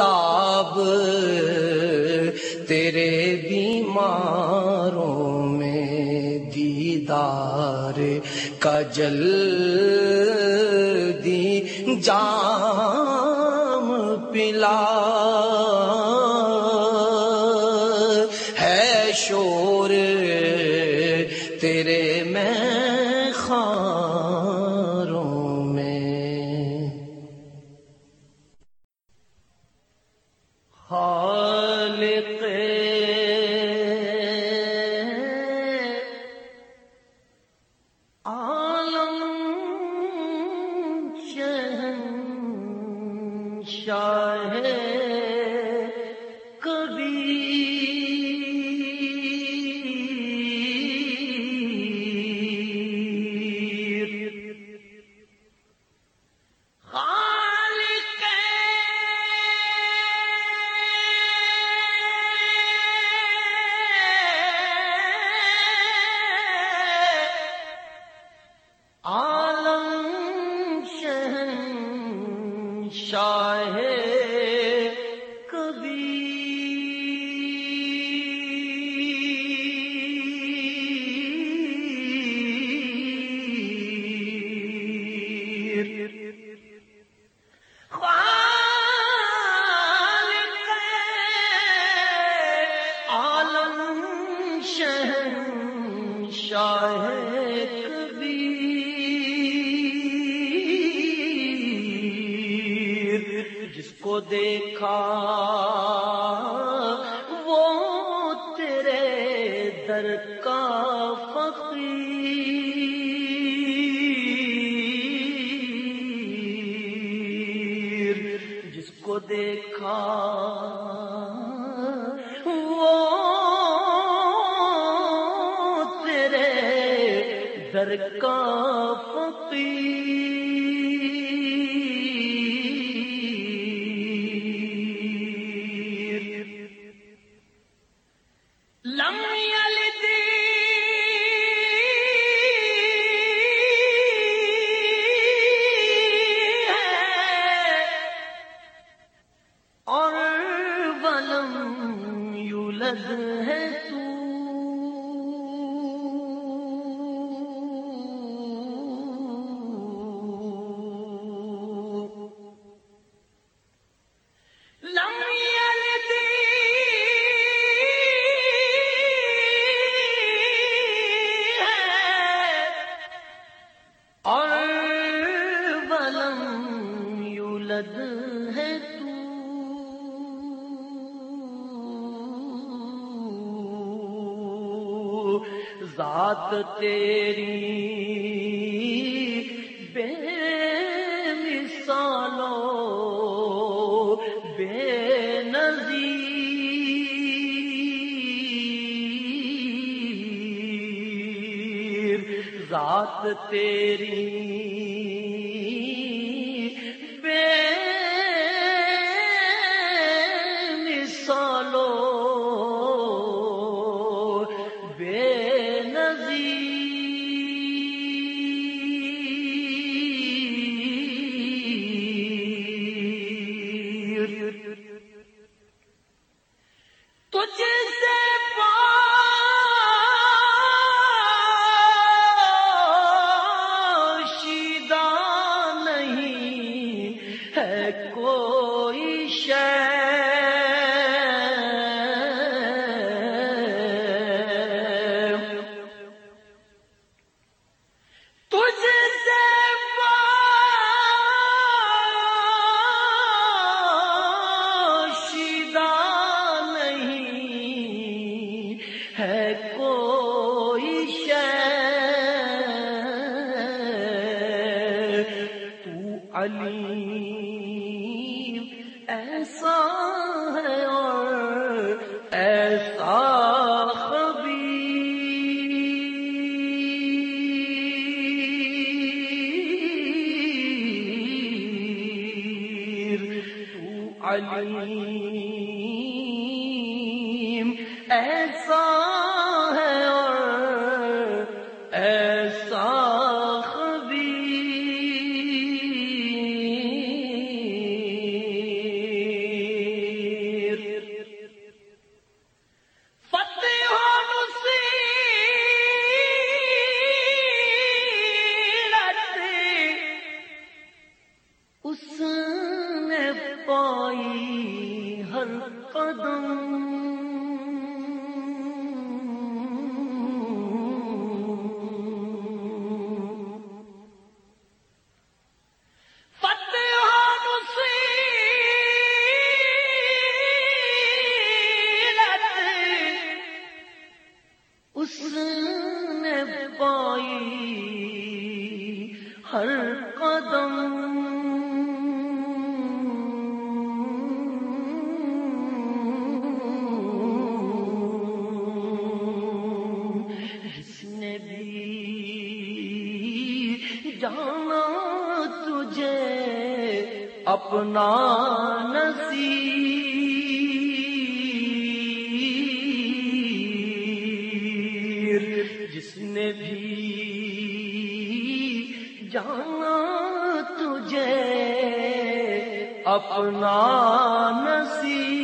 تاب تیرے بیماروں میں دیدار کا جلدی جام پلا ہے شور تیرے میں خاروں میں خالق عالم شہنشاہ شاہ کبیر خالق عالم شہنشاہ جس کو دیکھا وہ تیرے در کا فقیر جس کو دیکھا وہ تیرے در کا فقیر لم یلد اور ولم یولد ہے تو لم یلد اور ولم یولد ہے تو ذات تیری بے مثالو بے نظیر ذات تیری بے مثالو بے نظیر تجھ سے پوشیدہ نہیں ہے کوئی شے تجھ سے پوشیدہ نہیں ہے کوئی شے تو علیم ایسا ہے اور ایسا خبیر تو علیم ایسا ہے اور ایسا خبیر پائی ہر قدم، اس نے پائی ہر قدم، جس نے بھی جانا تجھے اپنا نصیر، جس نے بھی جانا تجھے اپنا نصیر،